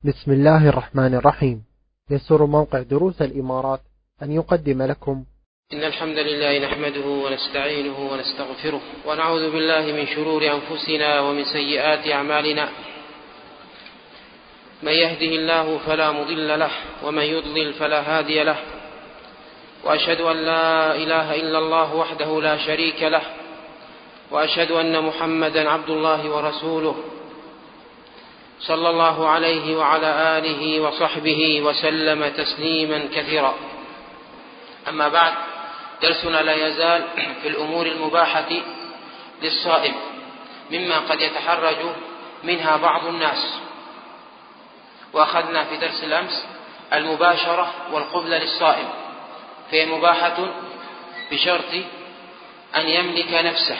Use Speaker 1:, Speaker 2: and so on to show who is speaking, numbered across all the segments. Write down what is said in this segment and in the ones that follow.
Speaker 1: بسم الله الرحمن الرحيم. يسر موقع دروس الإمارات أن يقدم لكم
Speaker 2: إن الحمد لله نحمده ونستعينه ونستغفره ونعوذ بالله من شرور أنفسنا ومن سيئات أعمالنا. من يهده الله فلا مضل له ومن يضلل فلا هادي له، وأشهد أن لا إله إلا الله وحده لا شريك له، وأشهد أن محمدا عبد الله ورسوله صلى الله عليه وعلى آله وصحبه وسلم تسليما كثيرا. أما بعد، درسنا لا يزال في الأمور المباحة للصائم مما قد يتحرج منها بعض الناس. وأخذنا في درس الأمس المباشرة والقبلة للصائم، فهي مباحة بشرط أن يملك نفسه.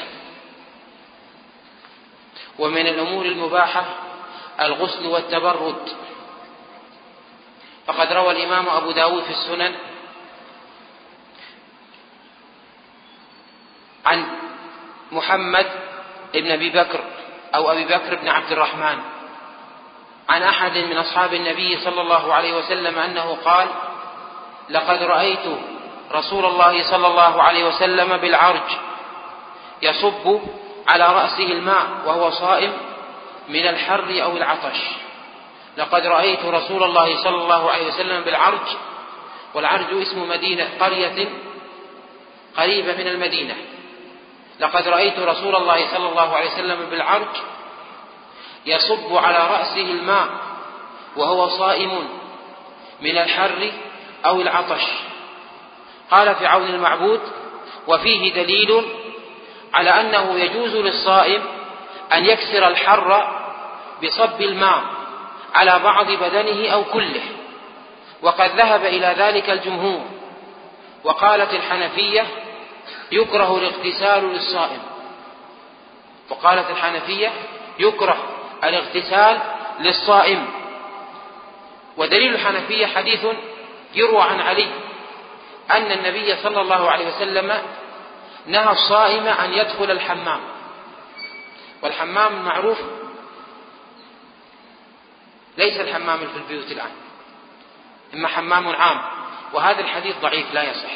Speaker 2: ومن الأمور المباحة الغسل والتبرد، فقد روى الإمام أبو داود في السنن عن محمد بن أبي بكر أو أبي بكر بن عبد الرحمن عن أحد من أصحاب النبي صلى الله عليه وسلم أنه قال: لقد رأيت رسول الله صلى الله عليه وسلم بالعرج يصب على رأسه الماء وهو صائم من الحر أو العطش. لقد رأيت رسول الله صلى الله عليه وسلم بالعرج، والعرج اسم مدينة قرية قريبة من المدينة. لقد رأيت رسول الله صلى الله عليه وسلم بالعرج يصب على رأسه الماء وهو صائم من الحر أو العطش. قال في عون المعبود: وفيه دليل على أنه يجوز للصائم أن يكسر الحر بصب الماء على بعض بدنه أو كله، وقد ذهب إلى ذلك الجمهور. وقالت الحنفية: يكره الاغتسال للصائم. وقالت الحنفية: يكره الاغتسال للصائم. ودليل الحنفية حديث يروى عن علي أن النبي صلى الله عليه وسلم نهى الصائم أن يدخل الحمام. والحمام المعروف ليس الحمام في البيوت الآن، إما حمام عام، وهذا الحديث ضعيف لا يصح.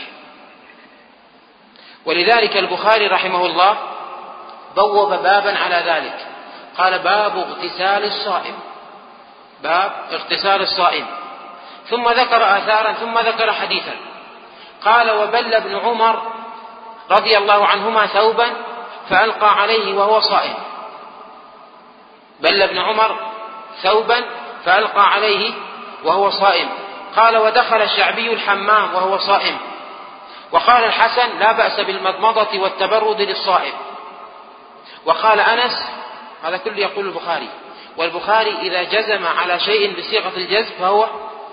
Speaker 2: ولذلك البخاري رحمه الله بوب بابا على ذلك، قال: باب اغتسال الصائم، باب اغتسال الصائم. ثم ذكر آثارا ثم ذكر حديثا. قال: وبل ابن عمر رضي الله عنهما ثوبا فألقى عليه وهو صائم. بل ابن عمر ثوبا فألقى عليه وهو صائم. قال: ودخل الشعبي الحمام وهو صائم. وقال الحسن: لا بأس بالمضمضة والتبرد للصائم. وقال أنس، هذا كله يقول البخاري، والبخاري إذا جزم على شيء بصيغة الجزم فهو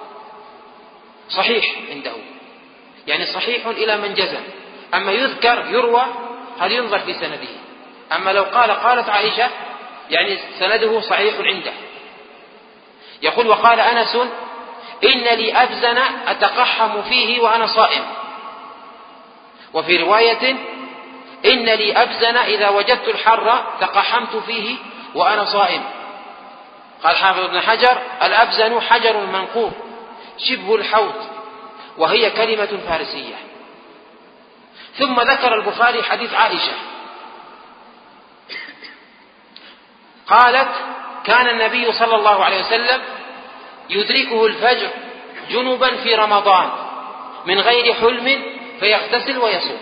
Speaker 2: صحيح عنده، يعني صحيح إلى من جزم. أما يذكر يروى هل ينظر في سنده. أما لو قال قالت عائشة يعني سنده صحيح عنده. يقول: وقال أنس: إن لي أبزن أتقحم فيه وأنا صائم. وفي رواية: إن لي أبزن إذا وجدت الحر تقحمت فيه وأنا صائم. قال حافظ ابن حجر: الأبزن حجر منقور شبه الحوض، وهي كلمة فارسية. ثم ذكر البخاري حديث عائشة قالت: كان النبي صلى الله عليه وسلم يدركه الفجر جنبا في رمضان من غير حلم فيغتسل ويصوم.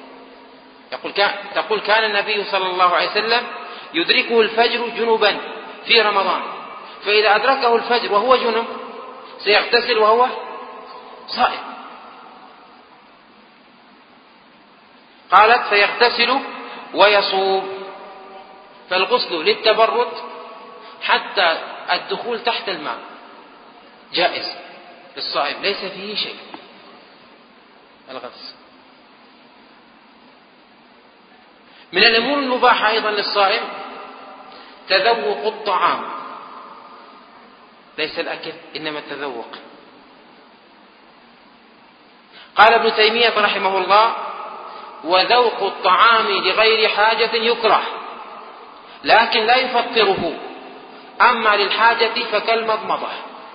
Speaker 2: تقول كان النبي صلى الله عليه وسلم يدركه الفجر جنبا في رمضان، فإذا أدركه الفجر وهو جنب سيغتسل وهو صائم. قالت: فيغتسل ويصوم. فالغسل للتبرد حتى الدخول تحت الماء جائز للصائم، ليس فيه شيء الغسل. من الأمور المباحة أيضا للصائم تذوق الطعام، ليس الأكل إنما التذوق. قال ابن تيمية رحمه الله: وذوق الطعام لغير حاجة يكره، لكن لا يفطره، أما للحاجة فكالمضمضة.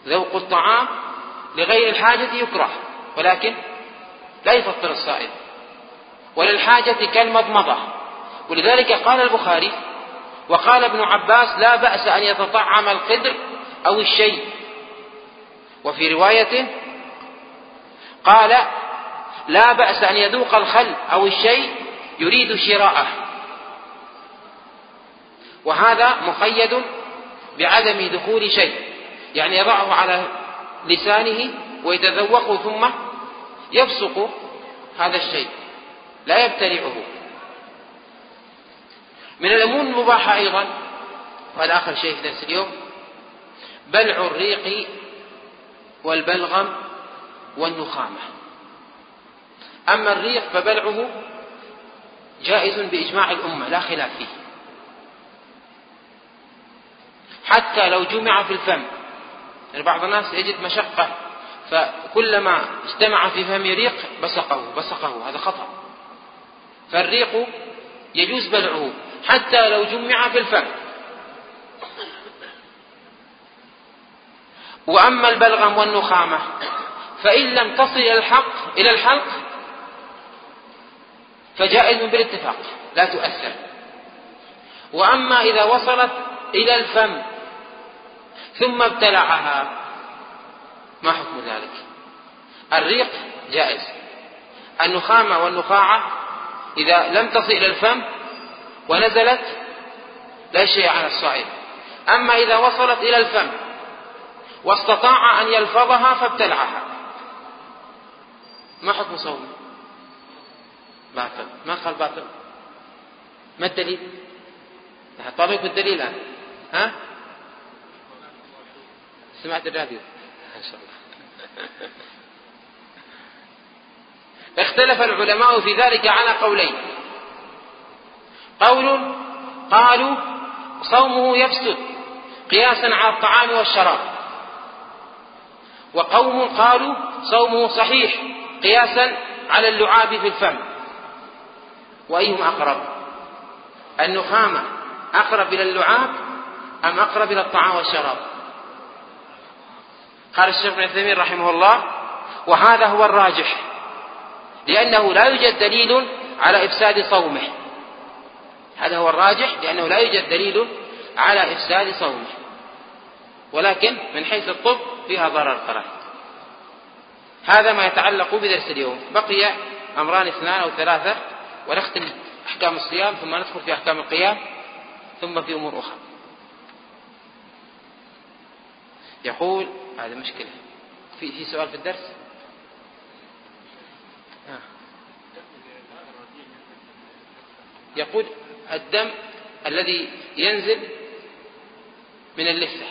Speaker 2: ذوق الطعام لغير الحاجة يكره، ولكن لا يفطر الصائم، وللحاجة كالمضمضة. ولذلك قال البخاري وقال ابن عباس: لا بأس أن يتطعم القدر أو الشيء. وفي رواية قال: لا بأس أن يذوق الخل أو الشيء يريد شراءه. وهذا مقيد بعدم دخول شيء، يعني يضعه على لسانه ويتذوقه ثم يبصق هذا الشيء، لا يبتلعه. من الأمور المباحة أيضا، وهذا آخر شيء في درس اليوم، بلع الريق والبلغم والنخامة. أما الريق فبلعه جائز بإجماع الأمة لا خلاف فيه، حتى لو جمع في الفم. يعني بعض الناس يجد مشقة فكلما اجتمع في فم ريق بصقه، هذا خطأ. فالريق يجوز بلعه حتى لو جمع في الفم. وأما البلغم والنخامة فإن لم تصل إلى الحلق فجائز بالاتفاق لا تؤثر. وأما إذا وصلت إلى الفم ثم ابتلعها ما حكم ذلك؟ الريق جائز، النخامة والنخاعة إذا لم تصل إلى الفم ونزلت لا شيء على الصائم. أما إذا وصلت إلى الفم واستطاع أن يلفظها فابتلعها ما حكم صومه؟ باطل. ما قال باطل؟ ما الدليل؟ طالبك بالدليل الآن. ها؟ سمعت الراديو إن شاء الله. اختلف العلماء في ذلك على قولين. قالوا صومه يفسد قياسا على الطعام والشراب، وقوم قالوا صومه صحيح قياسا على اللعاب في الفم. وأيهم أقرب؟ النخامة أقرب إلى اللعاب أم أقرب إلى الطعام والشراب؟ قال الشيخ ابن عثيمين رحمه الله: وهذا هو الراجح، لأنه لا يوجد دليل على إفساد صومه. هذا هو الراجح لأنه لا يوجد دليل على إفساد صومه، ولكن من حيث الطب فيها ضرر ثلاث. هذا ما يتعلق بدرس اليوم. بقي أمران 2 أو 3 ونختم أحكام الصيام، ثم ندخل في أحكام القيام، ثم في أمور أخرى. يقول هذا مشكلة في سؤال في الدرس. يقول الدم الذي ينزل من اللثة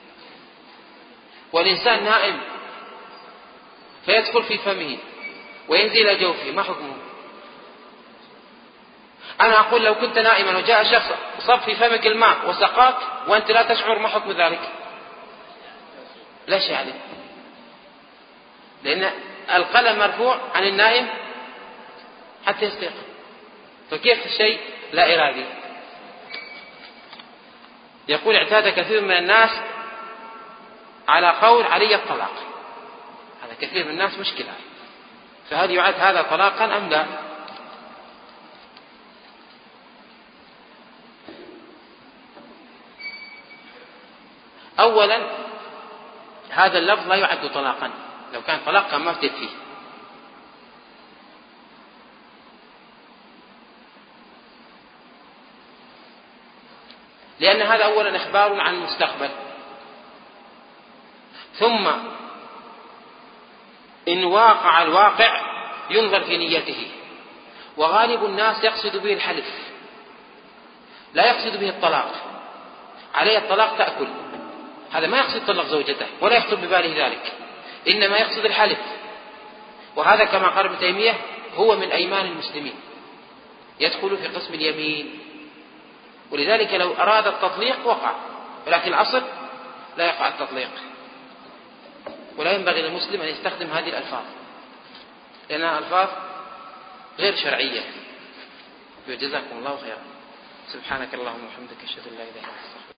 Speaker 2: والإنسان نائم فيدخل في فمه وينزل إلى جوفه، ما حكمه؟ أنا أقول لو كنت نائما وجاء شخص صب في فمك الماء وسقاك وأنت لا تشعر، ما حكم ذلك؟ لا شيء عليه، لأن القلم مرفوع عن النائم حتى يستيقظ، فكيف الشيء لا إرادي؟ يقول اعتاد كثير من الناس على قول علي الطلاق. هذا كثير من الناس مشكلة، فهل يعد هذا طلاقا أم لا؟ أولا هذا اللفظ لا يعد طلاقا، لو كان طلاق كان ما افتد فيه. لأن هذا أولا إخبار عن المستقبل، ثم إن واقع الواقع ينظر في نيته، وغالب الناس يقصد به الحلف لا يقصد به الطلاق. عليه الطلاق تأكل، هذا ما يقصد طلق زوجته ولا يخطر بباله ذلك، إنما يقصد الحلف، وهذا كما قال ابن تيمية هو من أيمان المسلمين، يدخل في قسم اليمين. ولذلك لو أراد التطليق وقع، ولكن الأصل لا يقع التطليق. ولا ينبغي للمسلم أن يستخدم هذه الألفاظ لأنها ألفاظ غير شرعية. جزاكم الله خيرا. سبحانك اللهم وبحمدك أشهد أن لا إله إلا أنت.